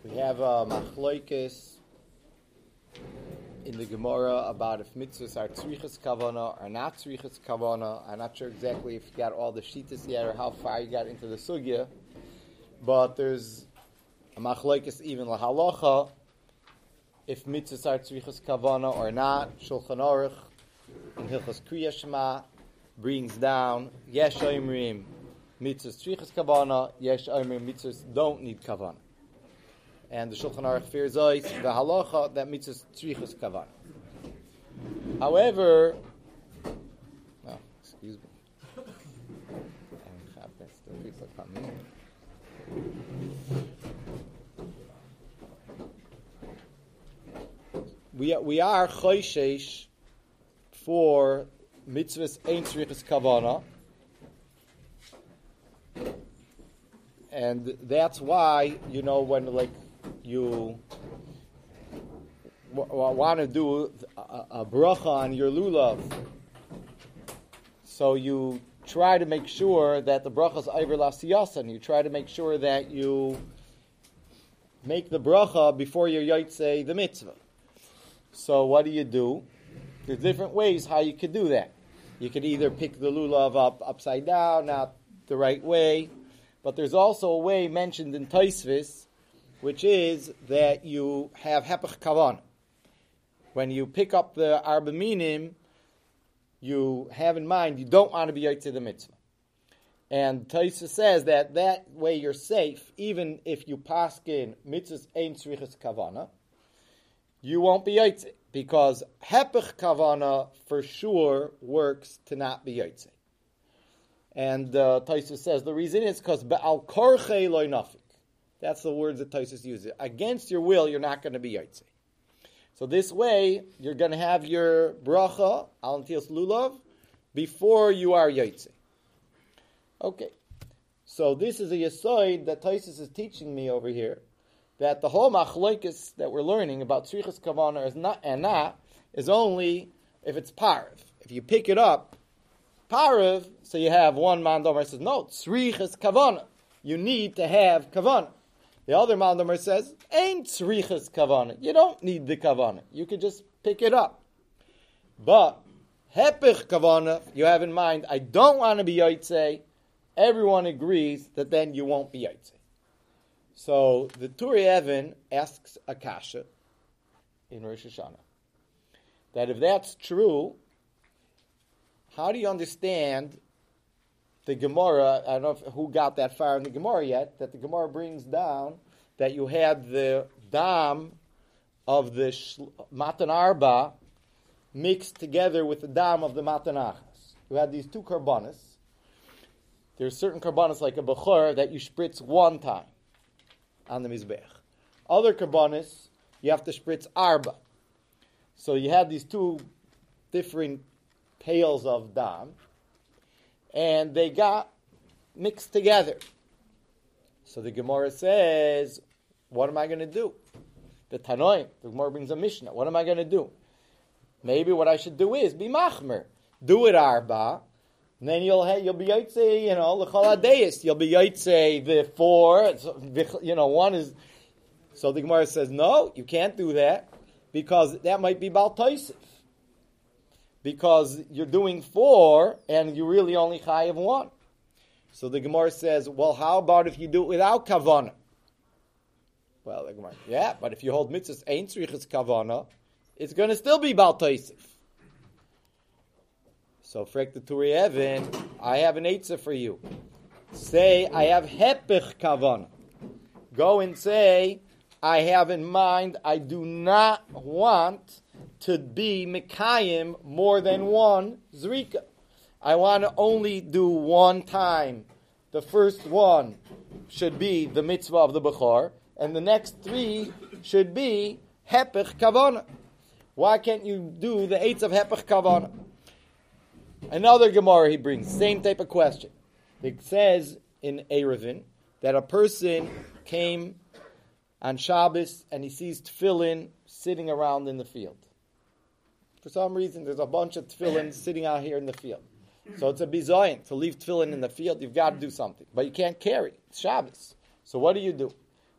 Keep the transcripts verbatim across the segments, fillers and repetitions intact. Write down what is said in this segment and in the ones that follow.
We have a machloikis in the Gemara about if mitzvahs are tzrichas kavana or not tzrichas kavana. I'm not sure exactly if you got all the shittas yet or how far you got into the sugya, but there's a machloikis even lahalacha if mitzvahs are tzrichas kavana or not. Shulchan Aruch in Hilchos Kriya Shema brings down yesh omrim mitzvahs tzrichas kavana, yesh omrim mitzvahs don't need kavana. And the Shulchan Aruch fears us the halacha that mitzvahs tzrichas kavana. However, oh, excuse me. We we are choishesh for mitzvahs ein tzrichas kavana, and that's why, you know, when like you w- w- want to do a, a bracha on your lulav, so you try to make sure that the bracha is over l'asiyasa, and you try to make sure that you make the bracha before you yotzei the mitzvah. So what do you do? There's different ways how you could do that. You could either pick the lulav up upside down, not the right way, but there's also a way mentioned in Tosfos, which is that you have hepech kavan. When you pick up the arba minim, you have in mind you don't want to be yotzei the mitzvah. And Tosfos says that that way you're safe, even if you paskin mitzvahs ein tzrichas kavana, you won't be yotzei, because hepech kavana for sure works to not be yotzei. And uh, Tosfos says the reason is because be'al korchei loy nafik. That's the words that Tosfos uses. Against your will, you're not going to be yotzei. So this way, you're going to have your bracha al netilas lulav before you are yotzei. Okay, so this is a yesod that Tosfos is teaching me over here, that the whole machloikis that we're learning about tzrichas kavana is not and not is only if it's parav. If you pick it up, parav, so you have one mandomer says no, tzrichas kavana. You need to have kavana. The other mandomer says ain't tzrichas kavana. You don't need the kavana. You could just pick it up. But hepech kavana, you have in mind, I don't want to be yotzei. Everyone agrees that then you won't be yotzei. So the Turei Even asks a kasha in Rosh Hashanah that if that's true, how do you understand the Gemara? I don't know if, who got that far in the Gemara yet, that the Gemara brings down that you had the dam of the shl- Matan Arba mixed together with the dam of the Matan Achas. You had these two karbanos. There's certain karbanos like a bechor that you spritz one time on the mizbech. Other karbanis, you have to spritz arba. So you have these two different pails of dam, and they got mixed together. So the Gemara says, what am I going to do? The Tanoim, the Gemara brings a Mishnah. What am I going to do? Maybe what I should do is be machmer. Do it arba, and then you'll have, you'll be yotzei, you know, l'chol hadeis. You'll be yotzei the four. You know, one is. So the Gemara says, no, you can't do that because that might be Bal Tosef. Because you're doing four and you really only chayav one. So the Gemara says, well, how about if you do it without kavana? Well, the Gemara, yeah, but if you hold mitzvahs ein tzrichas kavana, it's going to still be Bal Tosef. So, frek the Turei Even, I have an eitzah for you. Say, I have hepech kavana. Go and say, I have in mind, I do not want to be mekayim more than one zrika. I want to only do one time. The first one should be the mitzvah of the bechor, and the next three should be hepech kavana. Why can't you do the eights of hepech kavana? Another Gemara he brings, same type of question. It says in Eruvin that a person came on Shabbos and he sees tefillin sitting around in the field. For some reason, there's a bunch of tefillin sitting out here in the field. So it's a bizayin to leave tefillin in the field. You've got to do something, but you can't carry. It's Shabbos. So what do you do?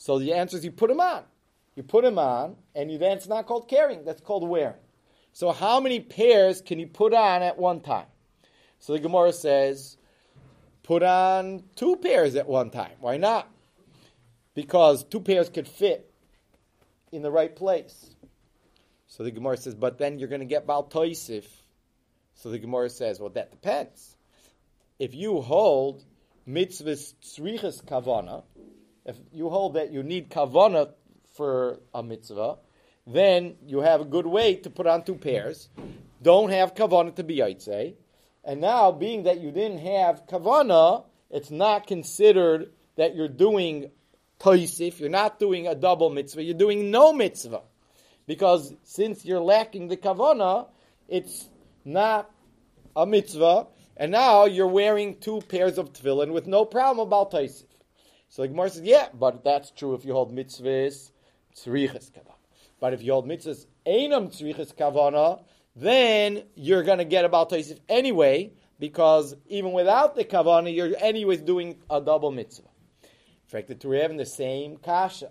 So the answer is you put them on. You put them on, and you, then it's not called carrying. That's called wearing. So how many pairs can you put on at one time? So the Gemara says, put on two pairs at one time. Why not? Because two pairs could fit in the right place. So the Gemara says, but then you're going to get Baal Toisif. So the Gemara says, well, that depends. If you hold mitzvahs tzrichas kavana, if you hold that you need kavana for a mitzvah, then you have a good way to put on two pairs. Don't have kavana to be yaitse. And now, being that you didn't have kavana, it's not considered that you're doing toisif. You're not doing a double mitzvah. You're doing no mitzvah. Because since you're lacking the kavana, it's not a mitzvah. And now you're wearing two pairs of tefillin with no problem about toisif. So the Gemara says, yeah, but that's true if you hold mitzvahs tzrichas kavana. But if you hold mitzvahs einam tzrichas kavana, then you're going to get about Tosif anyway, because even without the kavana, you're anyways doing a double mitzvah. In fact, the Torah have the same kasha.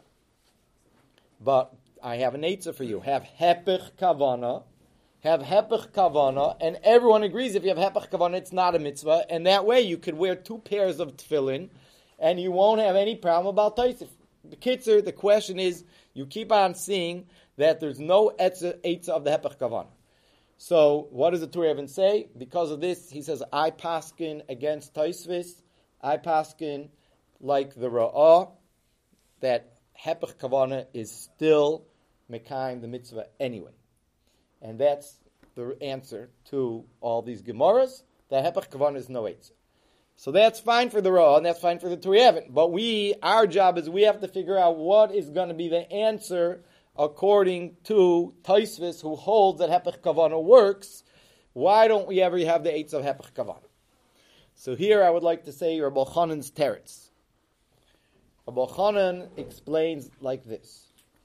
But I have an eitzah for you. Have hepech kavana, have hepech kavana, and everyone agrees if you have hepech kavana, it's not a mitzvah, and that way you could wear two pairs of tefillin, and you won't have any problem about Tosif. The kitzer, the question is, you keep on seeing that there's no eitzah of the hepech kavana. So, what does the Torah even say? Because of this, he says, I paskin against Tosfos, I paskin like the Ra'ah, that hepech kavana is still mekayim the mitzvah anyway. And that's the answer to all these Gemaras, that hepech kavana is no eitzah. So that's fine for the Ra'ah, and that's fine for the Torah. But we, our job is we have to figure out what is going to be the answer according to Tosfos, who holds that hepech kavana works. Why don't we ever have the eitzah of hepech kavana? So here I would like to say Rabbi Chanan's teretz. Rabbi Chanan explains like this.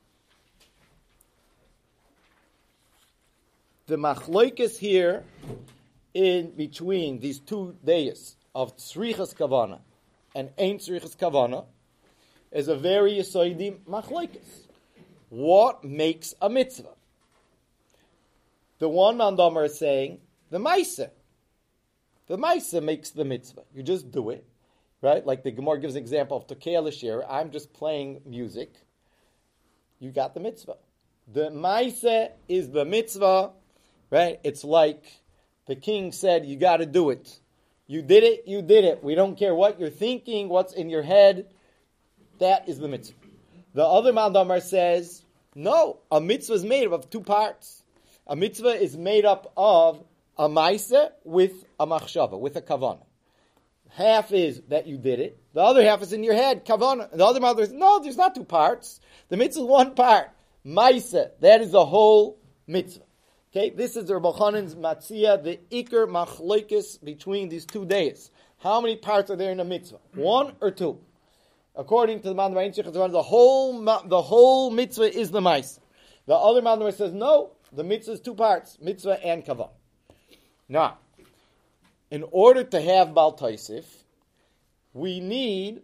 The machlokes here in between these two days of tzrichas kavana and ein tzrichas kavana is a very yisoidi machlokes. What makes a mitzvah? The one Mandamer is saying, the Maisa. The Maisa makes the mitzvah. You just do it, right? Like the Gemara gives an example of Tokei L'Shir. I'm just playing music. You got the mitzvah. The Maisa is the mitzvah, right? It's like the king said, you got to do it. You did it, you did it. We don't care what you're thinking, what's in your head. That is the mitzvah. The other Mandamar says, no, a mitzvah is made up of two parts. A mitzvah is made up of a ma'aseh with a machshava, with a kavanah. Half is that you did it. The other half is in your head, kavanah. The other Mandamar says, no, there's not two parts. The mitzvah is one part. Ma'aseh, that is the whole mitzvah. Okay, this is the Rabbi Chanan's matzia, the ikar machlokes between these two days. How many parts are there in a mitzvah? One or two? According to the Mandamar Einzich, the whole the whole mitzvah is the ma'aseh. The other Mandamar says no, the mitzvah is two parts, mitzvah and kavan. Now, in order to have Baal Tosif, we need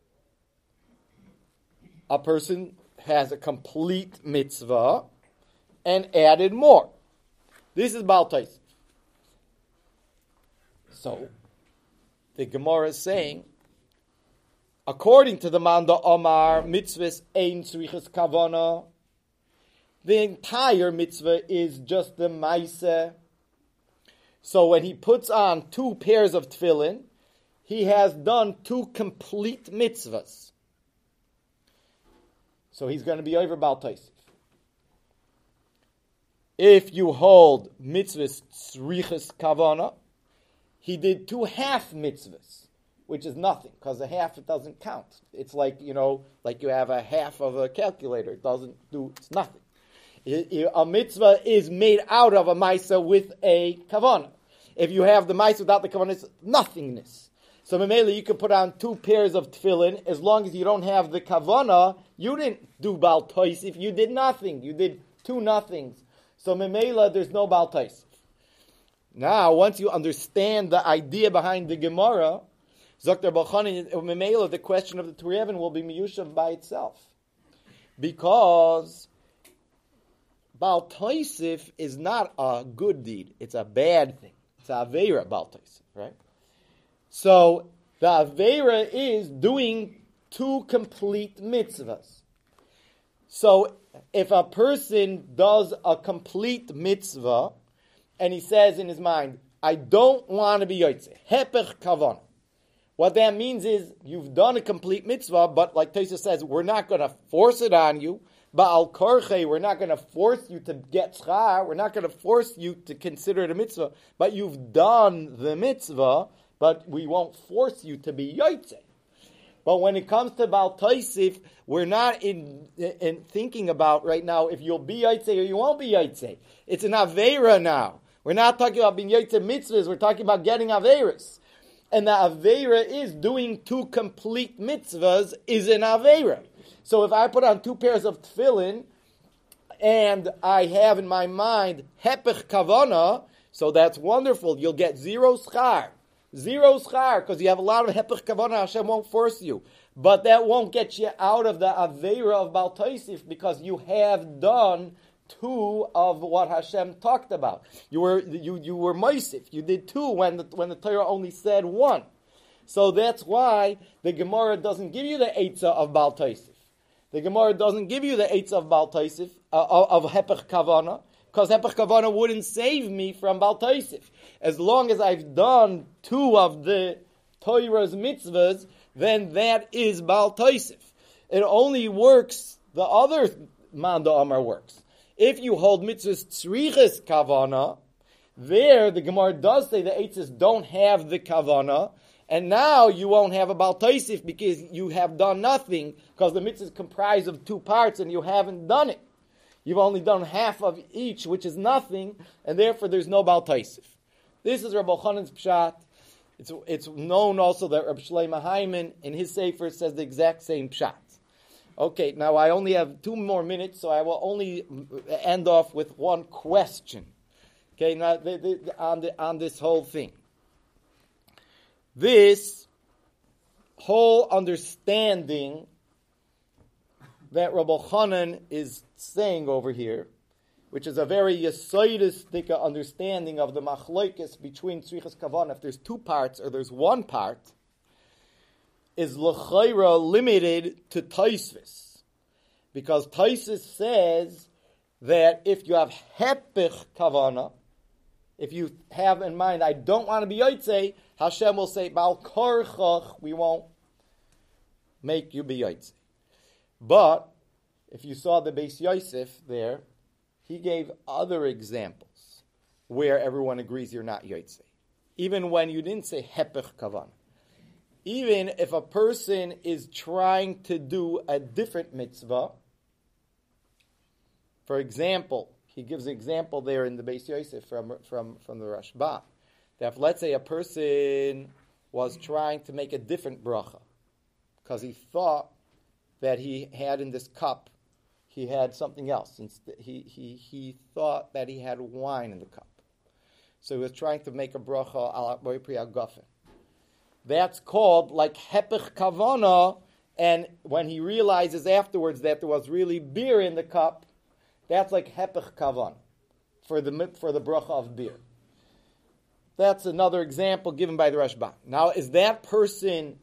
a person has a complete mitzvah and added more. This is Baal Tosif. So, the Gemara is saying, according to the Manda Omar, mitzvahs ein tzrichas kavana, the entire mitzvah is just the ma'aseh. So when he puts on two pairs of tefillin, he has done two complete mitzvahs. So he's going to be over Baal Tosif. If you hold mitzvahs tzrichas kavana, he did two half mitzvahs, which is nothing, because a half, it doesn't count. It's like, you know, like you have a half of a calculator. It doesn't do, it's nothing. A mitzvah is made out of a ma'aseh with a kavanah. If you have the ma'aseh without the kavanah, it's nothingness. So Memela, you can put on two pairs of tefillin, as long as you don't have the kavanah, you didn't do Baal Tosif, you did nothing. You did two nothings. So Memela, there's no Baal Tosif. Now, once you understand the idea behind the Gemara, Zokter Bachanin, Memela, the question of the Turevin will be miyushav by itself. because Baal Tosif is not a good deed. It's a bad thing. It's a Aveira Baal Tosif, right? So the Aveira is doing two complete mitzvahs. So if a person does a complete mitzvah and he says in his mind, I don't want to be Yotze, Hepech Kavan. What that means is you've done a complete mitzvah, but like Tosfos says, we're not going to force it on you. Ba'al korche, we're not going to force you to get schar. We're not going to force you to consider it a mitzvah. But you've done the mitzvah, but we won't force you to be Yotze. But when it comes to Baal Tosif, we're not in, in thinking about right now if you'll be Yotze or you won't be Yotze. It's an Aveira now. We're not talking about being Yotze mitzvahs. We're talking about getting Aveiras. And the Aveira is doing two complete mitzvahs is an Aveira. So if I put on two pairs of tefillin and I have in my mind Hepech Kavana, so that's wonderful. You'll get zero schar. Zero schar, because you have a lot of Hepech Kavana, Hashem won't force you. But that won't get you out of the Aveira of Baal Tosif because you have done two of what Hashem talked about. You were you you were Moisif. You did two when the when the Torah only said one. So that's why the Gemara doesn't give you the Eitzah of Baal Tosif. The Gemara doesn't give you the Eitzah of Baal Tosif, uh, of, of Hepech Kavana, because Hepech Kavana wouldn't save me from Baal Tosif. As long as I've done two of the Torah's mitzvahs, then that is Baal Tosif. It only works, the other Manda Amar works. If you hold mitzvahs tzriches kavana, there the Gemara does say the eitzes don't have the kavana, and now you won't have a Baal Tosif because you have done nothing, because the mitzvah is comprised of two parts and you haven't done it. You've only done half of each, which is nothing, and therefore there's no Baal Tosif. This is Rabbi Chanan's pshat. It's, it's known also that Rabbi Shlomo Hyman in his sefer says the exact same pshat. Okay, now I only have two more minutes, so I will only end off with one question. Okay, now the, the, on, the, on this whole thing. This whole understanding that Rabbi Chanan is saying over here, which is a very yesodistic understanding of the machlokes between tzrichas kavan, if there's two parts or there's one part, is l'chayra limited to Tosfos. Because Tosfos says that if you have hepech kavana, if you have in mind, I don't want to be Yotze, Hashem will say, Bal korchach, we won't make you be Yotze. But, if you saw the Beis Yosef there, he gave other examples where everyone agrees you're not Yotze. Even when you didn't say hepech kavana. Even if a person is trying to do a different mitzvah, for example, he gives an example there in the Beis Yosef from, from, from the Rashba, that if, let's say, a person was trying to make a different bracha, because he thought that he had in this cup, he had something else. He, he, he thought that he had wine in the cup. So he was trying to make a bracha ala boi pri agafen. That's called like hepech kavana, and when he realizes afterwards that there was really beer in the cup, that's like hepech kavana for the for the bracha of beer. That's another example given by the Rashba. Now, is that person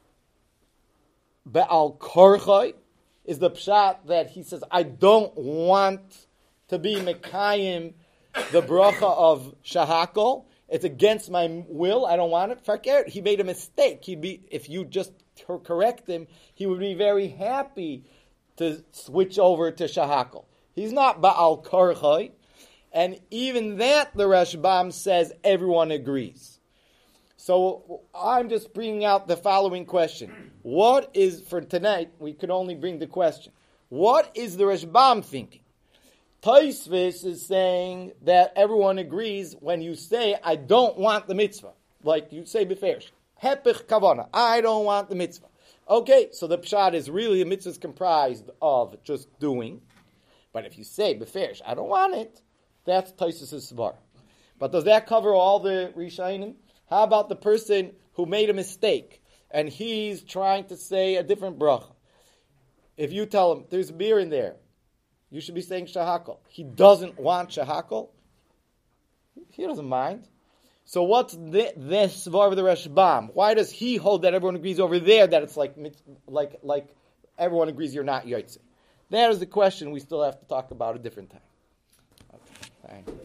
be'al korchai? Is the pshat that he says, I don't want to be mekayim the bracha of shahakol? It's against my will. I don't want it. Fakir, he made a mistake. He'd be, if you just correct him, he would be very happy to switch over to shahakol. He's not ba'al korchai. And even that, the Rashbam says, everyone agrees. So I'm just bringing out the following question. What is, for tonight, we could only bring the question. What is the Rashbam thinking? Tosfos is saying that everyone agrees when you say, I don't want the mitzvah. Like you say beferish. Hepech kavana. I don't want the mitzvah. Okay, so the pshat is really the mitzvah is comprised of just doing. But if you say beferish, I don't want it, that's Tosfos' svar. But does that cover all the Rishonim? How about the person who made a mistake and he's trying to say a different bracha? if you tell him there's beer in there, you should be saying shahakol. He doesn't want shahakol. He doesn't mind. So what's the, this svar of the Rashbam? Why does he hold that everyone agrees over there that it's like like like everyone agrees you're not yotze? That is the question we still have to talk about a different time. Okay,